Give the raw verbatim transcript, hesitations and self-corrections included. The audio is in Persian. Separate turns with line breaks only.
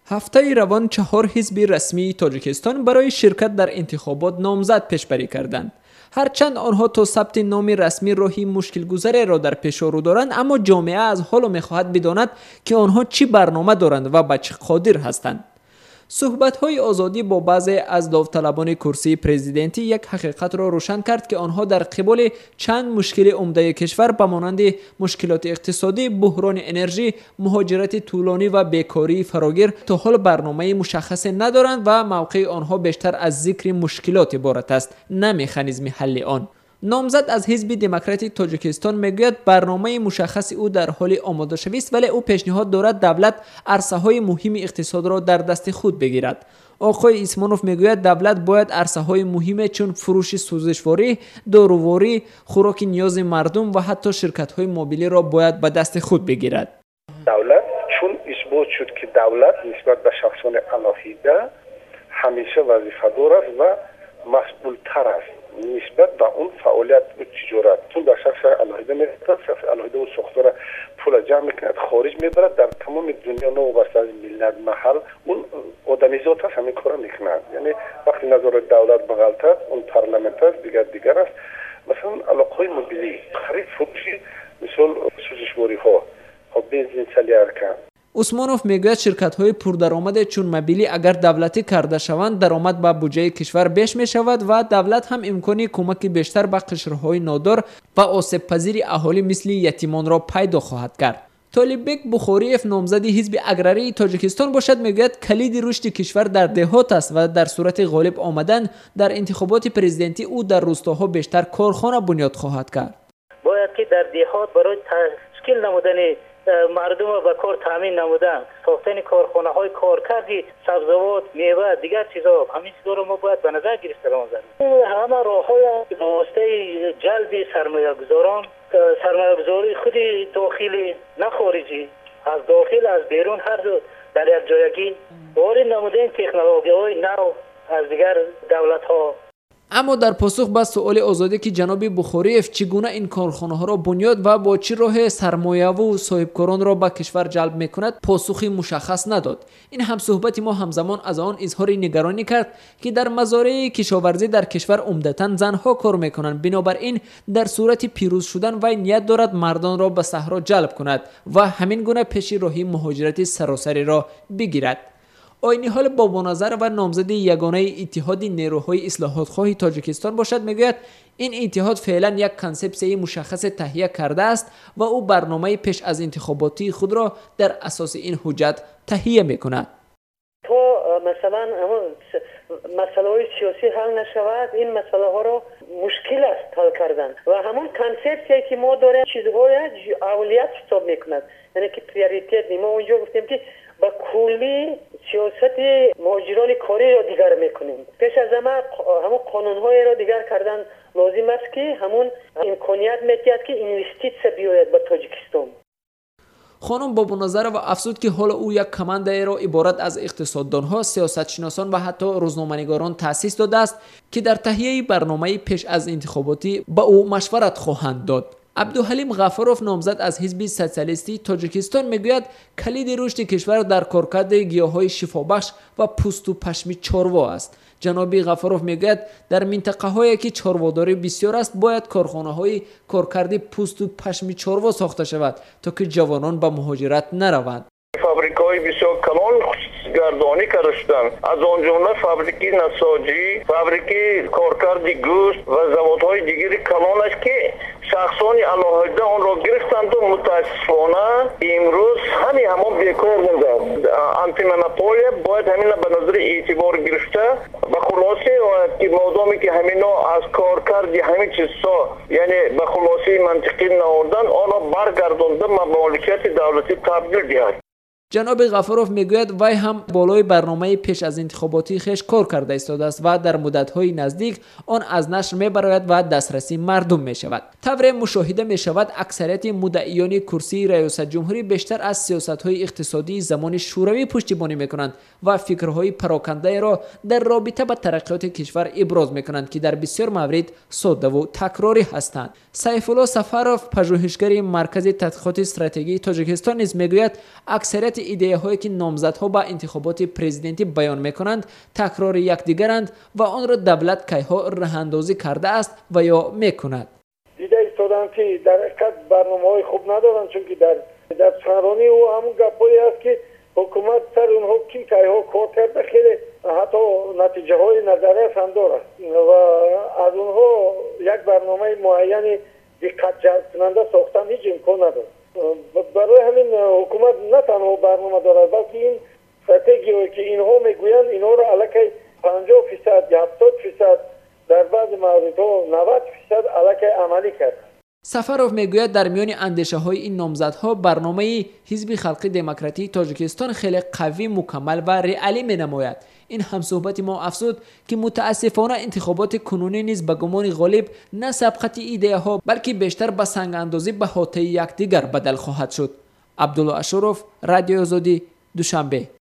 هفته روان چهار حزب رسمی تاجیکستان برای شرکت در انتخابات نامزد پیشبری کردند. هرچند آنها تا ثبت نام رسمی راهی مشکل گذری را در پیش رو دارند، اما جامعه از حال می‌خواهد بداند که آنها چی برنامه دارند و به چه قادر هستند. صحبت‌های آزادی با بعضی از داوطلبان کرسی پرزیدنتی یک حقیقت را روشن کرد که آنها در قبال چند مشکل عمده کشور به مانند مشکلات اقتصادی، بحران انرژی، مهاجرت طولانی و بیکاری فراگیر تا حال برنامه مشخص ندارند و موقع آنها بیشتر از ذکر مشکلات عبارت است، نه مکانیزم حل آن. نامزد از حزب دموکراتیک تاجیکستان میگوید برنامه مشخص او در حال آماده شوی است، ولی او پیشنهاد دارد دولت عرصه‌های مهم اقتصاد را در دست خود بگیرد. آقای اسمانوف میگوید دولت باید عرصه‌های مهم چون فروش سوزشواری، داروواری، خوراک نیاز مردم و حتی شرکت‌های موبیلی را باید به دست خود بگیرد.
دولت چون اثبات شد که دولت نسبت به شخصان علاهیده همیشه وظیفه‌دار است و مسئول‌تر است نسبت به اون فعالیت و تجارت. چون در شخص علاهیده می‌رسد، شخص علاهیده و ساختار پول جمع می‌کند، خارج می‌برد، در تمام دنیا نوابسته از ملت محل اون آدمیزاد هست همین کارا می‌کند. یعنی وقتی نظارت دولت بغلتر اون پارلمنت است، دیگر دیگر است. مثلا علاقه‌های موبیلی، خرید فروش مثل سوزشواری‌ها، ها بنزین سلیارکن.
عثمانوف میگوید شرکت‌های پردرآمد چون موبیلی اگر دولتی کرده شوند درآمد به بودجه کشور بیش می شود و دولت هم امکانی کمک بیشتر به قشرهای نادار و آسیب پذیر اهالی مثل یتیمان را پیدا خواهد کرد. طالببک بخاریف نامزد حزب اگراری تاجیکستان باشد میگوید کلید رشد کشور در دهات است و در صورت غالب آمدن در انتخابات پرزیدنتی او در روستاها بیشتر کارخانه بنیاد خواهد کرد.
باید که در دهات برای تشکیل نمودن مردم را به کار تامین نمودن، ساختن کارخانه های کارکردی سبزیجات، میوه، دیگر چیزا، همین چیزا رو ما باید به نظر گرفته باشیم. همه راه‌های به واسطه جلب سرمایه‌گذاران، سرمایه‌گذاری خود داخلی نه خارجی، از داخل از بیرون هر دو در یک جایگی وارد نمودن تکنولوژی‌های نو از دیگر دولت‌ها.
اما در پاسخ به سؤال آزادی که جناب بخاریف چگونه این کارخانه ها را بنیاد و با چه راه سرمایه و صاحبکاران را به کشور جلب میکند پاسخی مشخص نداد. این هم صحبت ما همزمان از آن اظهار نگرانی کرد که در مزارع کشاورزی در کشور عمدتاً زنها کار میکنند، بنابراین در صورت پیروز شدن وی نیت دارد مردان را به صحرا جلب کند و همین گونه پیش راهی مهاجرت سراسری را بگیرد. آینی حال با نظر و نامزد یگانه اتحاد نیروهای اصلاحات خواهی تاجیکستان باشد میگوید این اتحاد فعلا یک کانسپسی مشخص تهیه کرده است و او برنامه پیش از انتخاباتی خود را در اساس این حجت تهیه میکند.
تو مثلا مسئله های سیاسی حل نشود، این مسئله ها را مشکل است حل کردن و همون کانسپتی که ما داریم چیزهای اولیت حساب میکند، یعنی که پریوریتیت ما اونجا گفتیم که با کلی سیاست مهاجران کاری را دیگر میکنیم. پیش از همه همون قانون‌های را دیگر کردن لازم است که همون امکانیت میتید که اینوستیسیون بیاید به تاجیکستان.
خانم بابا نظر و افزود که حالا او یک کمانده را عبارت از اقتصاددانها، سیاستشناسان و حتی روزنامه‌نگاران تأسیس داده است که در تهیه برنامه پیش از انتخاباتی با او مشورت خواهند داد. عبدالحلیم غفاروف نامزد از حزب سوسیالیستی تاجیکستان میگوید کلید رشد کشور در کارکرد گیاهای شفابخش و پوست و پشم چاروا است. جناب غفاروف میگوید در منطقه هایی که چارواداری بسیار است باید کارخانه های کارکرد پوست و پشم چاروا ساخته شود تا که جوانان به مهاجرت نروند.
فابریک‌های بسیار کلان گردانی کرده شدند، از آن جمله فابریکی نساجی، فابریکی کارکرد گوشت و زوادهای دیگر کلان است که شخصان علاهیده آن را گرفتند و متاسفانه امروز همین همان بیکار مانده. آنتی مونوپولی باید همین به نظر اعتبار گرفته و خلاصه که مادامی که همینا از کارکرد همین چیزها یعنی به خلاصه منطقی نوردن آن را برگردانده مملکت دولتی تبدیل دهد.
جناب غفاروف میگوید وی هم بالای برنامه پیش از انتخاباتی خیش کار کرده ایستاده است و در مدت‌های نزدیک آن از نشر میبراید و دسترسی مردم میشود. طور مشاهده میشود اکثریت مدعیان کرسی ریاست جمهوری بیشتر از سیاست‌های اقتصادی زمان شوروی پشتیبانی میکنند و فکرهای پراکنده را در رابطه با ترقیات کشور ابراز میکنند که در بسیار موارد ساده و تکراری هستند. سیف الله سفروف پژوهشگر مرکز تحقیقات استراتژی تاجیکستان نیز میگوید اکثریت ایده هایی که نامزدها با انتخابات پرزیدنتی بیان میکنند تکرار یکدیگرند و آن را دولت کیها راهاندازی کرده است و یا میکند.
دیده ایستادند که در حقیقت برنامه‌های خوب ندارند، چون که در در سخنرانی او همون گپایی است که حکومت سر اونها کی کیها کار کرده، خیلی حتی نتیجه های نظریه هم دارد و از اونها یک برنامه معینی دقت جلب کننده ساختن هیچ امکان ندارد. برای همین حکومت نه تنها برنامه دارد، بلکه این استراتژی که اینها میگویند اینها را الکی پنجاه فیصد یا هفتاد فیصد در بعض موردها نود فیصد الکی عملی کرد.
سفروف میگوید در میان اندیشه های این نامزدها برنامه حزب خلقی دموکراتی تاجیکستان خیلی قوی، مکمل و رئالی می نماید. این همصحبت ما افزود که متاسفانه انتخابات کنونی نیز به گمان غالب نه سبقت ایده ها بلکه بیشتر به سنگ اندازی به هاته یکدیگر بدل خواهد شد. عبدالله اشرف، رادیو آزادی، دوشنبه.